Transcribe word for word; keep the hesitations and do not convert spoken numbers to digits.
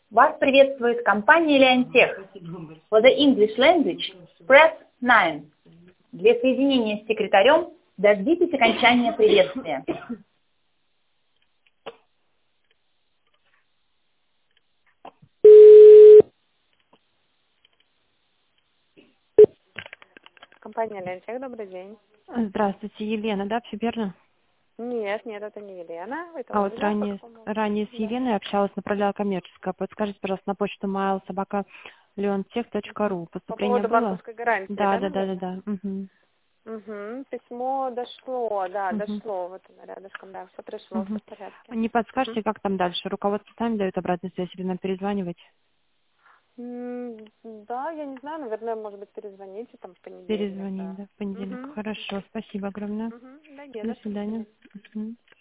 Вас приветствует компания Leontech. For the English language, press nine. Для соединения с секретарем дождитесь окончания приветствия. Компания Leontech, добрый день. Здравствуйте, Елена, да, все верно? Нет, нет, это не Елена. Это А вот Ольга. ранее, ранее с Еленой общалась, направляла коммерческое. Подскажите, пожалуйста, на почту mail собака leontech точка ру. По Поступление поводу было? банковской гарантии, Да, да, да, да, да, наверное? да. Угу. Угу. Письмо дошло, да, Угу. дошло. Вот оно рядышком, да, все пришло, все Угу. в порядке. Не Угу. подскажете, как там дальше? Руководство сами дает обратную связь или нам перезванивать? М, Да, я не знаю, наверное, может быть, перезвоните там в понедельник, Перезвонить, да. да, в понедельник. Угу. Хорошо, спасибо огромное. Угу. Да, не До за что, до свидания. свидания. Мгм.